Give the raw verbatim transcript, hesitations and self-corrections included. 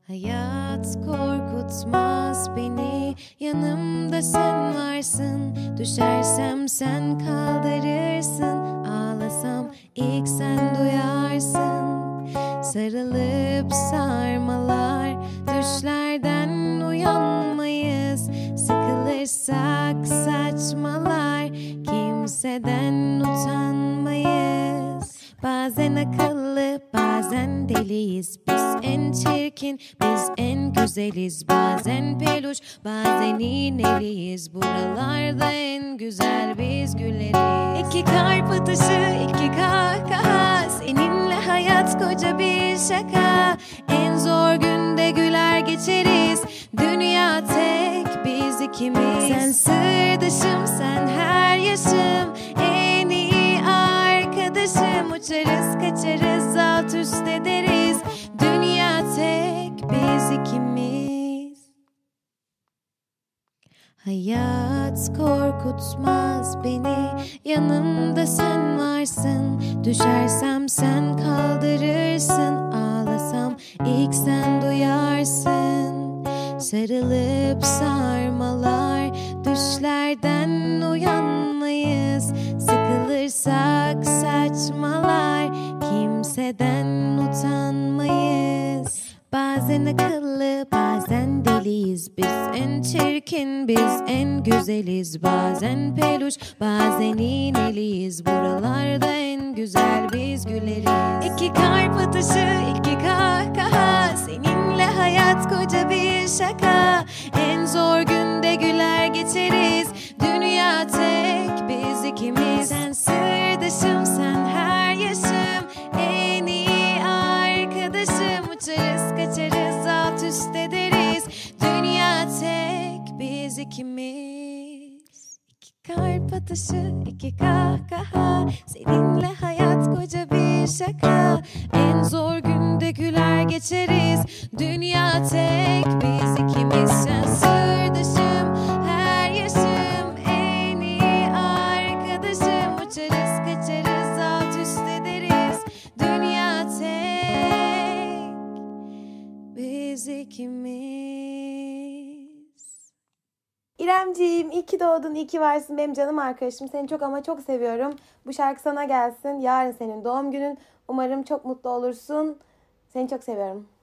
Hayat korkutmaz beni, yanımda sen varsın. Düşersem sen kaldırırsın, ağlasam ilk sen duyarsın. Sarılıp sarmalar, düşlerden uyanmayız. Sıkılırsak saçmalar, kimseden utanmayız. Bazen akıllı, bazen deliyiz. Biz en çirkin, biz en güzeliz. Bazen peluş, bazen iğneliyiz. Buralarda en güzel biz güleriz. İki kalp atışı, iki kahkaha. Seninle hayat koca bir şaka. En zor günde güler geçeriz. Dünya tek, biz ikimiz. Sen sırdaşım, sen her yaşım. En iyi arkadaşım. Uçarız kaçarız, alt üst ederiz. Dünya tek, biz ikimiz. Hayat korkutmaz beni, yanımda sen varsın. Düşersem sen kaldırırsın, ağlasam ilk sen duyarsın. Sarılıp sarmalar, düşlerden uyanmayız. Sıkılırsak saçmalar, kimseden utanmayız. Bazen akıllı, bazen deliyiz. Biz en çirkin, biz en güzeliz. Bazen peluş, bazen iğneliyiz. Buralarda en güzel biz güleriz. İki kalp atışı, iki kahkaha. Seninle hayat koca bir şaka. En zor günde güler geçeriz. Dünya tek, biz ikimiz. Sen sırdaşım, sen her yaşım. En iyi arkadaşım. Uçarız kaçarız, alt üst ederiz. Dünya tek, biz ikimiz. İki kalp atışı, iki kahkaha. Seninle hayat koca bir şaka. En zor günde güler geçeriz. Dünya tek, biz ikimiz. Sen sırdaşım, her yaşım. En iyi arkadaşım. Uçarız kaçarız, alt üst ederiz. Dünya tek, biz ikimiz. İremciğim, iyi ki doğdun, iyi ki varsın benim canım arkadaşım. Seni çok ama çok seviyorum. Bu şarkı sana gelsin. Yarın senin doğum günün. Umarım çok mutlu olursun. Seni çok seviyorum.